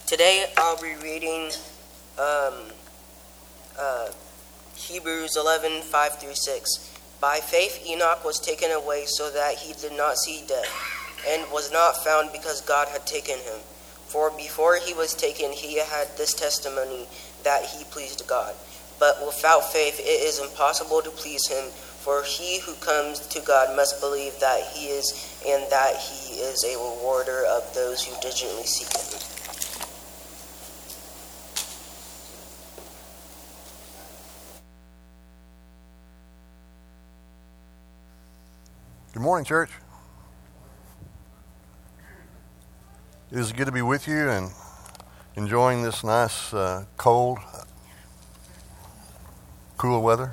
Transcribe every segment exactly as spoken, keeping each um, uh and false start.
Today I'll be reading um, uh, Hebrews eleven, five through six. By faith Enoch was taken away so that he did not see death, and was not found because God had taken him. For before he was taken he had this testimony that he pleased God. But without faith it is impossible to please him, for he who comes to God must believe that he is, and that he is a rewarder of those who diligently seek him. Good morning, church. It is good to be with you and enjoying this nice, uh, cold, cool weather.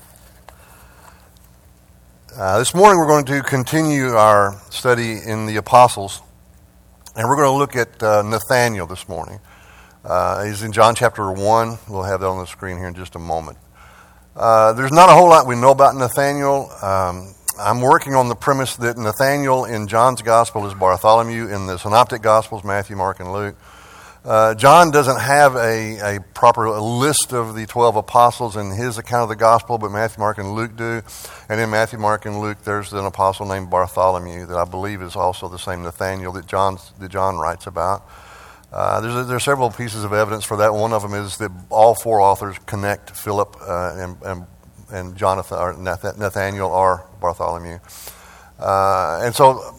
Uh, this morning we're going to continue our study in the apostles, and we're going to look at uh, Nathaniel this morning. Uh, he's in John chapter one. We'll have that on the screen here in just a moment. Uh, there's not a whole lot we know about Nathaniel. Um, I'm working on the premise that Nathaniel in John's gospel is Bartholomew. In the synoptic gospels, Matthew, Mark, and Luke. Uh, John doesn't have a, a proper list of the twelve apostles in his account of the gospel, but Matthew, Mark, and Luke do. And in Matthew, Mark, and Luke, there's an apostle named Bartholomew that I believe is also the same Nathaniel that John, that John writes about. Uh, there's, there's several pieces of evidence for that. One of them is that all four authors connect Philip uh, and, and and Jonathan or Nathaniel or Bartholomew. Uh, and so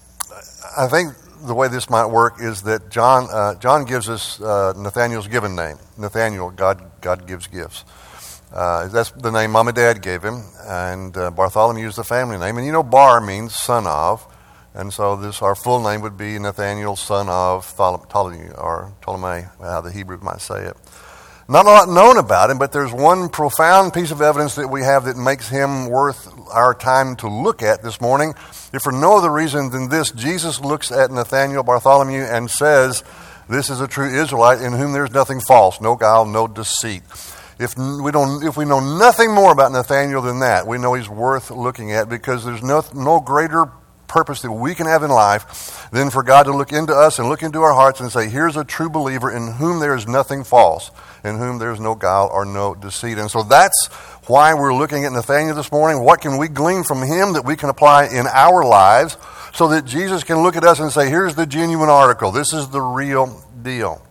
I think the way this might work is that John uh, John gives us uh, Nathaniel's given name. Nathaniel, God God gives gifts. Uh, that's the name Mom and Dad gave him, and uh, Bartholomew is the family name. And you know, Bar means son of, and so this our full name would be Nathaniel, son of Ptolemy, or Ptolemy, how the Hebrews might say it. Not a lot known about him, but there's one profound piece of evidence that we have that makes him worth our time to look at this morning. If for no other reason than this, Jesus looks at Nathaniel, Bartholomew, and says, "This is a true Israelite in whom there's nothing false, no guile, no deceit." If we don't, if we know nothing more about Nathaniel than that, we know he's worth looking at, because there's no no greater purpose that we can have in life than for God to look into us and look into our hearts and say, here's a true believer in whom there is nothing false, in whom there is no guile or no deceit. And so that's why we're looking at Nathaniel this morning. What can we glean from him that we can apply in our lives so that Jesus can look at us and say, here's the genuine article. This is the real deal.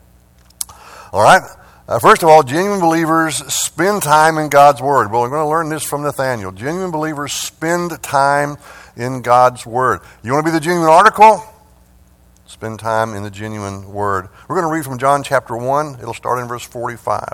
All right. Uh, first of all, genuine believers spend time in God's Word. Well, we're going to learn this from Nathaniel. Genuine believers spend time in God's Word. You want to be the genuine article? Spend time in the genuine Word. We're going to read from John chapter one. It'll start in verse forty-five.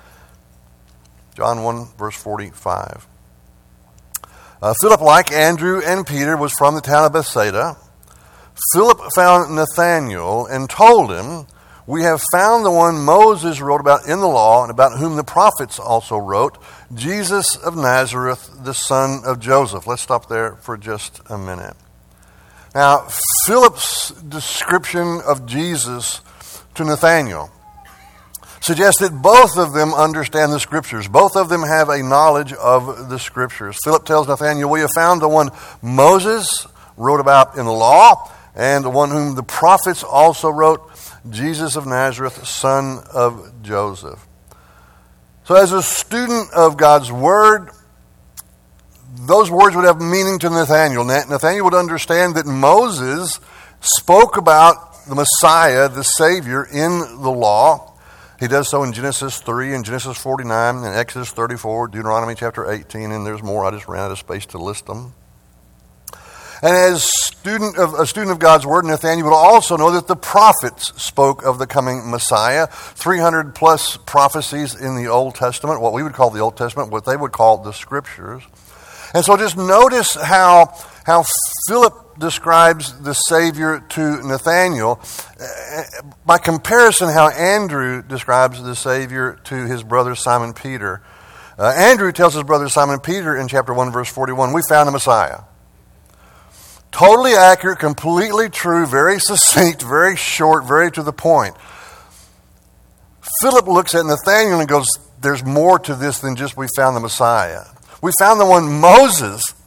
John one, verse forty-five. Uh, Philip, like Andrew and Peter, was from the town of Bethsaida. Philip found Nathanael and told him, "We have found the one Moses wrote about in the law, and about whom the prophets also wrote, Jesus of Nazareth, the son of Joseph." Let's stop there for just a minute. Now, Philip's description of Jesus to Nathanael suggests that both of them understand the Scriptures. Both of them have a knowledge of the Scriptures. Philip tells Nathanael, "We have found the one Moses wrote about in the law, and the one whom the prophets also wrote, Jesus of Nazareth, son of Joseph." So as a student of God's Word, those words would have meaning to Nathanael. Nathanael would understand that Moses spoke about the Messiah, the Savior, in the law. He does so in Genesis three and Genesis forty-nine and Exodus thirty-four, Deuteronomy chapter eighteen, and there's more. I just ran out of space to list them. And as student of, a student of God's Word, Nathanael would also know that the prophets spoke of the coming Messiah. three hundred plus prophecies in the Old Testament, what we would call the Old Testament, what they would call the Scriptures. And so just notice how, how Philip describes the Savior to Nathanael. By comparison, how Andrew describes the Savior to his brother Simon Peter. Uh, Andrew tells his brother Simon Peter in chapter one, verse forty-one, "We found the Messiah." Totally accurate, completely true, very succinct, very short, very to the point. Philip looks at Nathanael and goes, there's more to this than just we found the Messiah. We found the one Moses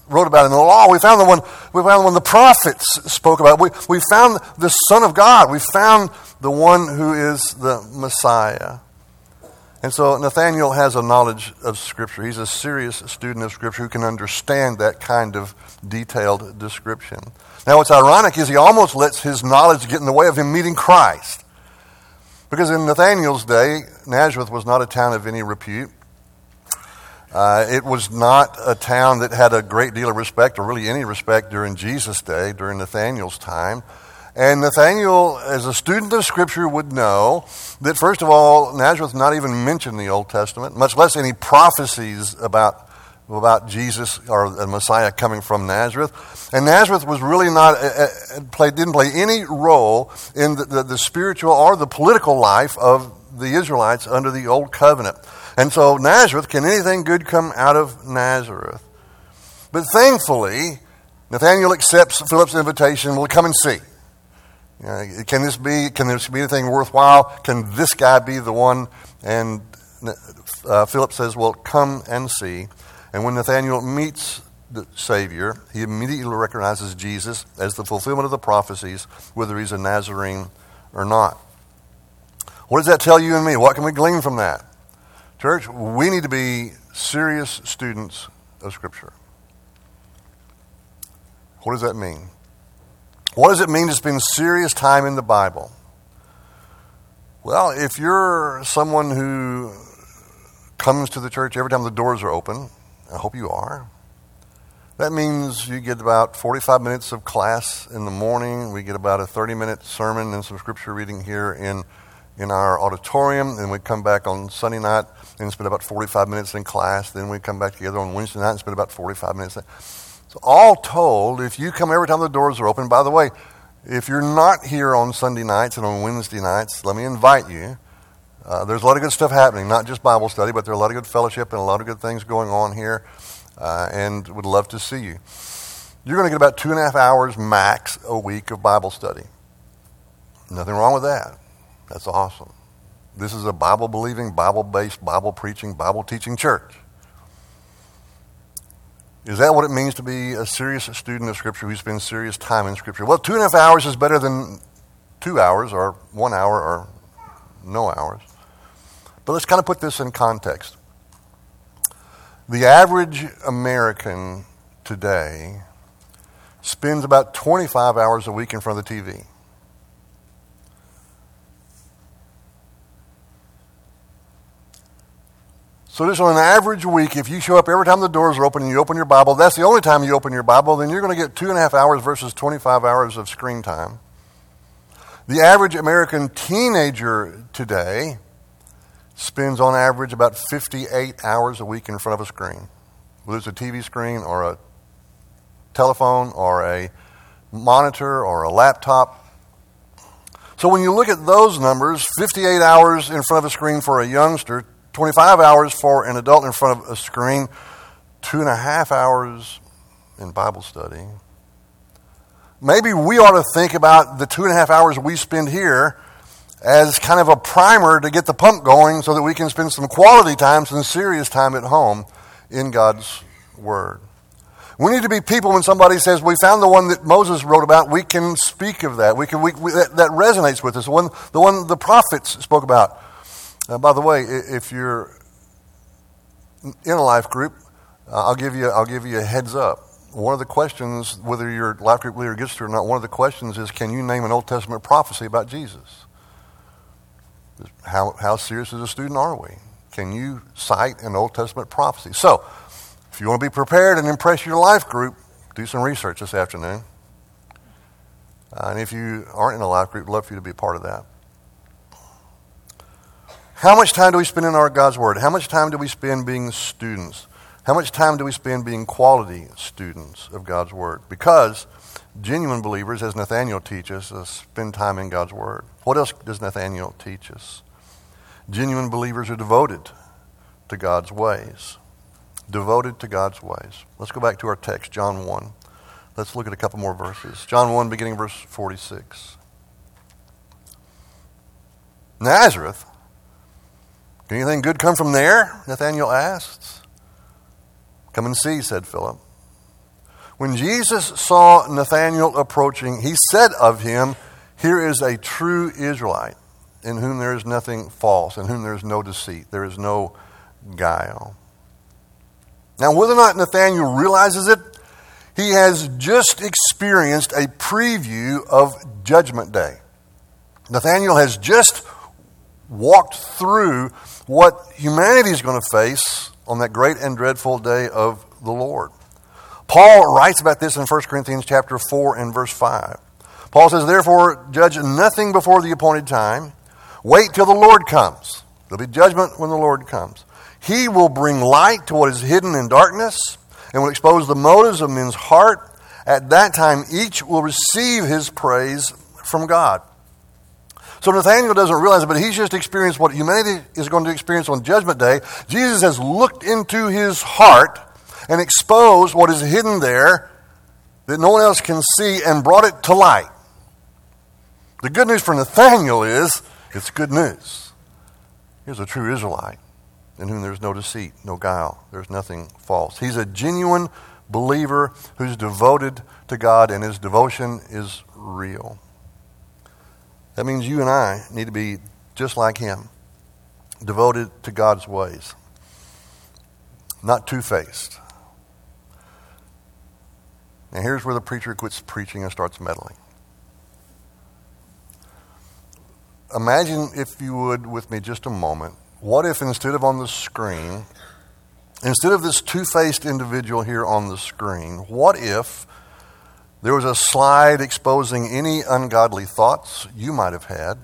wrote about in the law. We found the one, we found the one the prophets spoke about. We, we found the Son of God. We found the one who is the Messiah. And so Nathanael has a knowledge of Scripture. He's a serious student of Scripture who can understand that kind of detailed description. Now, what's ironic is he almost lets his knowledge get in the way of him meeting Christ. Because in Nathanael's day, Nazareth was not a town of any repute. Uh, it was not a town that had a great deal of respect, or really any respect, during Jesus' day, during Nathanael's time. And Nathanael, as a student of Scripture, would know that, first of all, Nazareth not even mentioned in the Old Testament, much less any prophecies about, about Jesus or the Messiah coming from Nazareth. And Nazareth was really not, uh, play, didn't play any role in the, the, the spiritual or the political life of the Israelites under the Old Covenant. And so Nazareth, can anything good come out of Nazareth? But thankfully, Nathanael accepts Philip's invitation. Well, come and see. You know, can this be? Can this be anything worthwhile? Can this guy be the one? And uh, Philip says, "Well, come and see." And when Nathanael meets the Savior, he immediately recognizes Jesus as the fulfillment of the prophecies, whether he's a Nazarene or not. What does that tell you and me? What can we glean from that? Church, we need to be serious students of Scripture. What does that mean? What does it mean to spend serious time in the Bible? Well, if you're someone who comes to the church every time the doors are open, I hope you are, that means you get about forty-five minutes of class in the morning. We get about a thirty-minute sermon and some scripture reading here in, in our auditorium. And we come back on Sunday night and spend about forty-five minutes in class. Then we come back together on Wednesday night and spend about forty-five minutes. So all told, if you come every time the doors are open, by the way, if you're not here on Sunday nights and on Wednesday nights, let me invite you. Uh, there's a lot of good stuff happening, not just Bible study, but there's a lot of good fellowship and a lot of good things going on here, uh, and would love to see you. You're going to get about two and a half hours max a week of Bible study. Nothing wrong with that. That's awesome. This is a Bible-believing, Bible-based, Bible-preaching, Bible-teaching church. Is that what it means to be a serious student of Scripture who spends serious time in Scripture? Well, two and a half hours is better than two hours or one hour or no hours. But let's kind of put this in context. The average American today spends about twenty-five hours a week in front of the T V. So just on an average week, if you show up every time the doors are open and you open your Bible, that's the only time you open your Bible, then you're going to get two and a half hours versus twenty-five hours of screen time. The average American teenager today spends on average about fifty-eight hours a week in front of a screen, whether it's a T V screen or a telephone or a monitor or a laptop. So when you look at those numbers, fifty-eight hours in front of a screen for a youngster, twenty-five hours for an adult in front of a screen, two and a half hours in Bible study. Maybe we ought to think about the two and a half hours we spend here as kind of a primer to get the pump going so that we can spend some quality time, some serious time at home in God's Word. We need to be people when somebody says, we found the one that Moses wrote about, we can speak of that. We can, we, we, that, that resonates with us, the one, the one the prophets spoke about. Uh, by the way, if you're in a life group, uh, I'll give you I'll give you a heads up. One of the questions, whether your life group leader gets to it or not, one of the questions is, can you name an Old Testament prophecy about Jesus? How how serious as a student are we? Can you cite an Old Testament prophecy? So, if you want to be prepared and impress your life group, do some research this afternoon. Uh, and if you aren't in a life group, I'd love for you to be a part of that. How much time do we spend in our God's Word? How much time do we spend being students? How much time do we spend being quality students of God's Word? Because genuine believers, as Nathanael teaches us, spend time in God's Word. What else does Nathanael teach us? Genuine believers are devoted to God's ways. Devoted to God's ways. Let's go back to our text, John one. Let's look at a couple more verses. John one, beginning verse forty-six. Nazareth? Can anything good come from there? Nathanael asks. Come and see, said Philip. When Jesus saw Nathanael approaching, he said of him, "Here is a true Israelite, in whom there is nothing false, in whom there is no deceit, there is no guile." Now, whether or not Nathanael realizes it, he has just experienced a preview of Judgment Day. Nathanael has just walked through what humanity is going to face on that great and dreadful day of the Lord. Paul writes about this in First Corinthians chapter four and verse five. Paul says, "Therefore, judge nothing before the appointed time. Wait till the Lord comes." There'll be judgment when the Lord comes. "He will bring light to what is hidden in darkness and will expose the motives of men's heart. At that time, each will receive his praise from God." So Nathanael doesn't realize it, but he's just experienced what humanity is going to experience on Judgment Day. Jesus has looked into his heart and exposed what is hidden there that no one else can see and brought it to light. The good news for Nathanael is, it's good news. Here's a true Israelite in whom there's no deceit, no guile. There's nothing false. He's a genuine believer who's devoted to God, and his devotion is real. That means you and I need to be just like him, devoted to God's ways, not two-faced. And here's where the preacher quits preaching and starts meddling. Imagine, if you would, with me just a moment, what if instead of on the screen, instead of this two-faced individual here on the screen, what if there was a slide exposing any ungodly thoughts you might have had,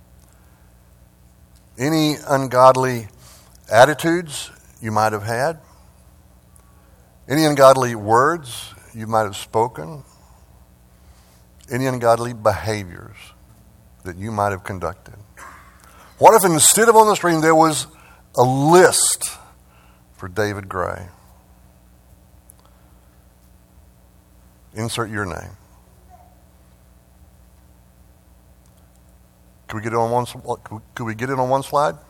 any ungodly attitudes you might have had, any ungodly words you might have spoken, any ungodly behaviors that you might have conducted? What if instead of on the screen there was a list for David Gray? Insert your name. Could we get it on one? Could we get it on one slide?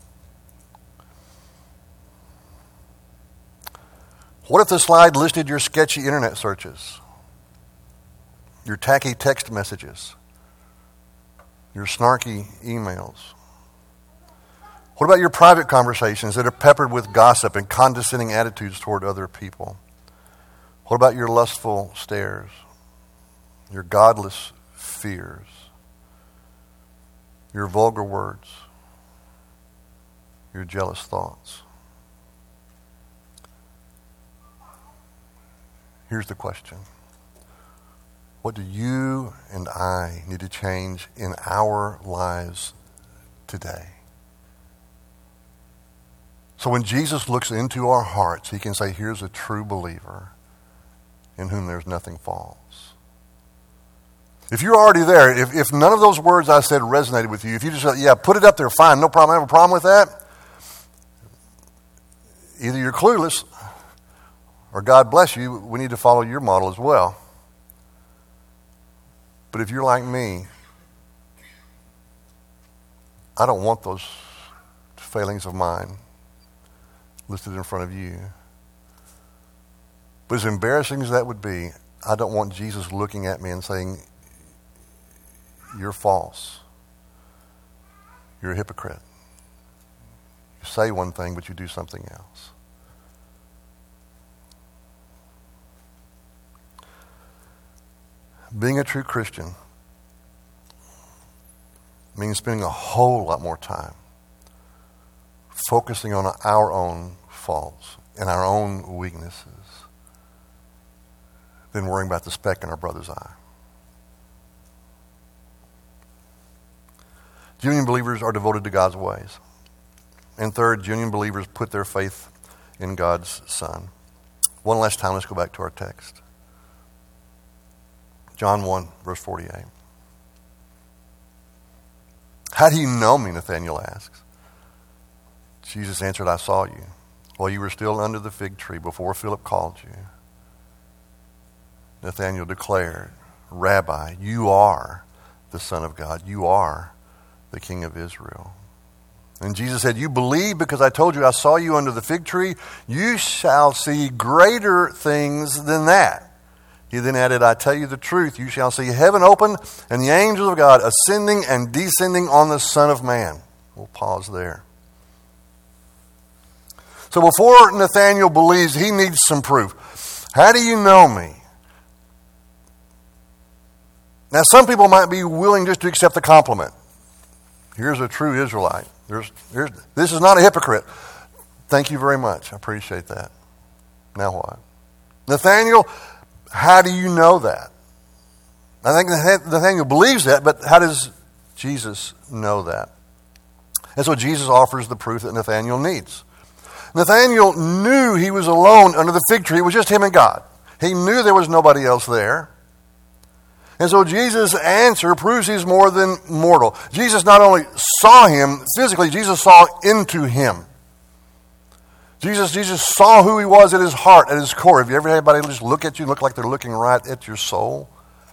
What if the slide listed your sketchy internet searches, your tacky text messages, your snarky emails? What about your private conversations that are peppered with gossip and condescending attitudes toward other people? What about your lustful stares, your godless fears, your vulgar words, your jealous thoughts? Here's the question. What do you and I need to change in our lives today? So when Jesus looks into our hearts, he can say, here's a true believer in whom there's nothing false. If you're already there, if, if none of those words I said resonated with you, if you just said, yeah, put it up there, fine, no problem, I have a problem with that, either you're clueless or God bless you, we need to follow your model as well. But if you're like me, I don't want those failings of mine listed in front of you. But as embarrassing as that would be, I don't want Jesus looking at me and saying, you're false. You're a hypocrite. You say one thing, but you do something else. Being a true Christian means spending a whole lot more time focusing on our own faults and our own weaknesses than worrying about the speck in our brother's eye. Genuine believers are devoted to God's ways. And third, genuine believers put their faith in God's Son. One last time, let's go back to our text. John one, verse forty-eight. How do you know me? Nathanael asks. Jesus answered, I saw you while you were still under the fig tree before Philip called you. Nathanael declared, Rabbi, you are the Son of God. You are the King of Israel. And Jesus said, you believe because I told you I saw you under the fig tree. You shall see greater things than that. He then added, I tell you the truth, you shall see heaven open and the angels of God ascending and descending on the Son of Man. We'll pause there. So before Nathanael believes, he needs some proof. How do you know me? Now, some people might be willing just to accept the compliment. Here's a true Israelite. There's, there's, this is not a hypocrite. Thank you very much. I appreciate that. Now what? Nathanael, how do you know that? I think Nathanael believes that, but how does Jesus know that? And so Jesus offers the proof that Nathanael needs. Nathanael knew he was alone under the fig tree. It was just him and God. He knew there was nobody else there. And so Jesus' answer proves he's more than mortal. Jesus not only saw him physically, Jesus saw into him. Jesus, Jesus saw who he was at his heart, at his core. Have you ever had anybody just look at you and look like they're looking right at your soul?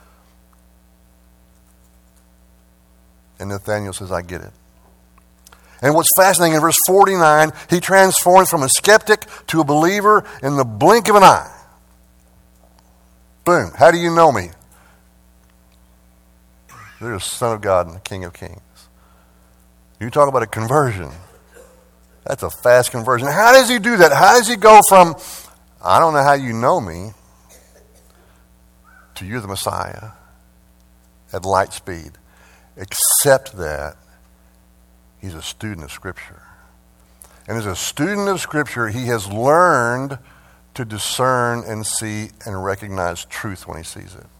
And Nathanael says, I get it. And what's fascinating, in verse forty-nine, he transforms from a skeptic to a believer in the blink of an eye. Boom. How do you know me? You're the Son of God and the King of Kings. You talk about a conversion. That's a fast conversion. How does he do that? How does he go from, I don't know how you know me, to you're the Messiah at light speed? Except that he's a student of Scripture. And as a student of Scripture, he has learned to discern and see and recognize truth when he sees it.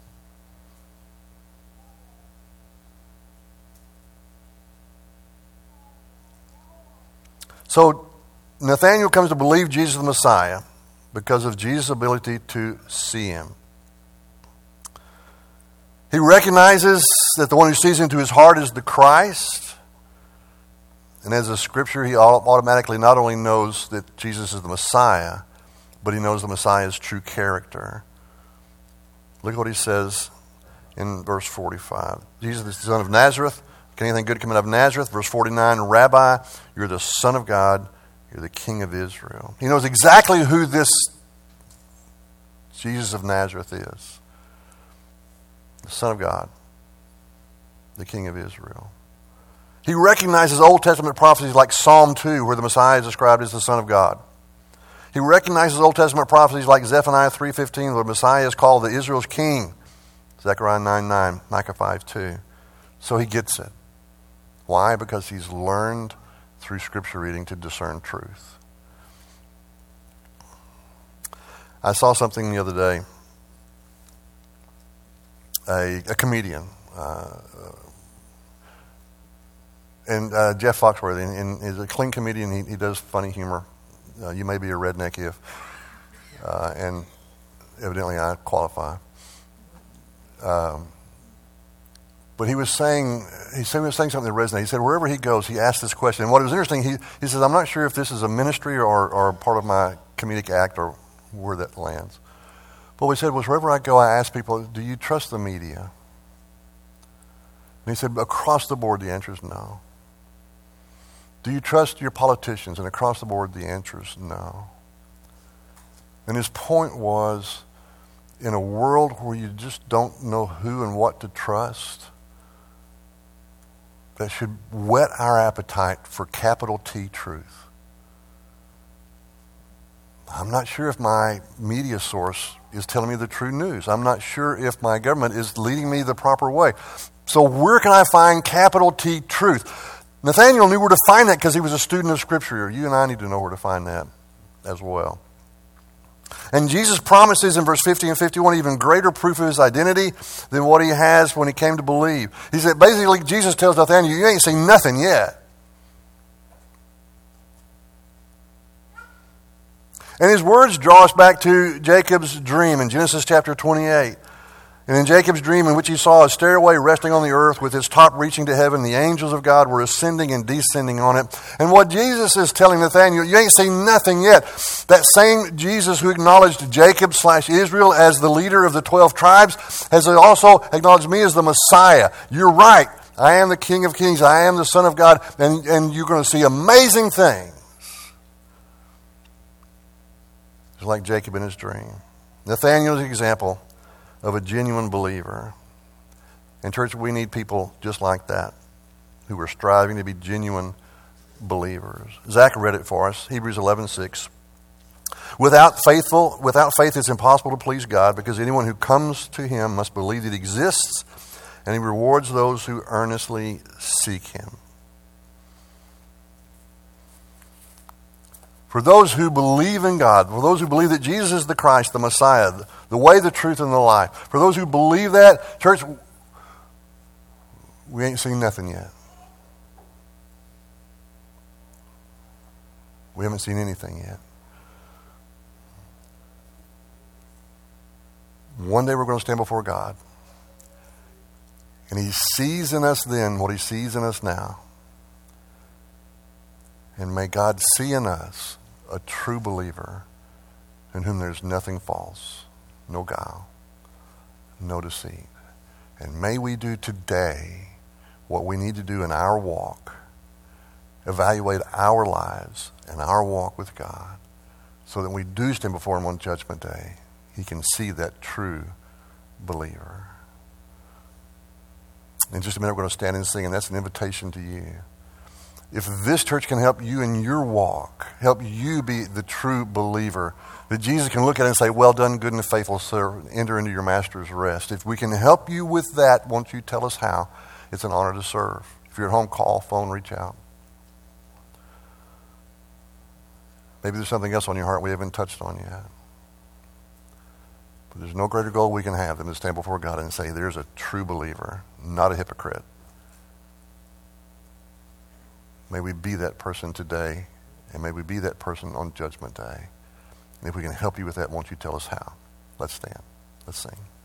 So Nathanael comes to believe Jesus is the Messiah because of Jesus' ability to see him. He recognizes that the one who sees into his heart is the Christ. And as a Scripture, he automatically not only knows that Jesus is the Messiah, but he knows the Messiah's true character. Look at what he says in verse forty-five. Jesus is the son of Nazareth. Can anything good come out of Nazareth? Verse forty-nine, Rabbi, you're the Son of God. You're the King of Israel. He knows exactly who this Jesus of Nazareth is. The Son of God. The King of Israel. He recognizes Old Testament prophecies like Psalm two, where the Messiah is described as the Son of God. He recognizes Old Testament prophecies like Zephaniah three fifteen, where the Messiah is called the Israel's King. Zechariah nine nine, Micah five two. So he gets it. Why? Because he's learned through Scripture reading to discern truth. I saw something the other day. A, a comedian, uh, and uh, Jeff Foxworthy, and, and he's a clean comedian. He, he does funny humor. Uh, you may be a redneck if, uh, and evidently I qualify. Um, But he was saying, he was saying something that resonated. He said, wherever he goes, he asks this question. And what was interesting, he, he says, I'm not sure if this is a ministry or, or part of my comedic act or where that lands. But what he said was, wherever I go, I ask people, do you trust the media? And he said, across the board, the answer is no. Do you trust your politicians? And across the board, the answer is no. And his point was, in a world where you just don't know who and what to trust, that should whet our appetite for capital T truth. I'm not sure if my media source is telling me the true news. I'm not sure if my government is leading me the proper way. So where can I find capital T truth? Nathanael knew where to find that because he was a student of Scripture. You and I need to know where to find that as well. And Jesus promises in verse fifty and fifty-one even greater proof of his identity than what he has when he came to believe. He said, basically, Jesus tells Nathanael, you ain't seen nothing yet. And his words draw us back to Jacob's dream in Genesis chapter twenty-eight. And in Jacob's dream, in which he saw a stairway resting on the earth with its top reaching to heaven, the angels of God were ascending and descending on it. And what Jesus is telling Nathanael, you ain't seen nothing yet. That same Jesus who acknowledged Jacob slash Israel as the leader of the twelve tribes has also acknowledged me as the Messiah. You're right. I am the King of Kings. I am the Son of God. And, and you're going to see amazing things. Just like Jacob in his dream. Nathanael's example of a genuine believer. And church, we need people just like that, who are striving to be genuine believers. Zach read it for us, Hebrews eleven six. Without faithful, without faith, it's impossible to please God, because anyone who comes to him must believe that he exists, and he rewards those who earnestly seek him. For those who believe in God, for those who believe that Jesus is the Christ, the Messiah, the way, the truth, and the life, for those who believe that, church, we ain't seen nothing yet. We haven't seen anything yet. One day we're going to stand before God. And he sees in us then what he sees in us now. And may God see in us a true believer in whom there's nothing false, no guile, no deceit. And may we do today what we need to do in our walk, evaluate our lives and our walk with God, so that we do stand before him on Judgment Day. He can see that true believer. In just a minute, we're going to stand and sing, and that's an invitation to you. If this church can help you in your walk, help you be the true believer, that Jesus can look at it and say, well done, good and faithful servant, enter into your master's rest. If we can help you with that, won't you tell us how? It's an honor to serve. If you're at home, call, phone, reach out. Maybe there's something else on your heart we haven't touched on yet. But there's no greater goal we can have than to stand before God and say, there's a true believer, not a hypocrite. May we be that person today, and may we be that person on Judgment Day. And if we can help you with that, won't you tell us how? Let's stand. Let's sing.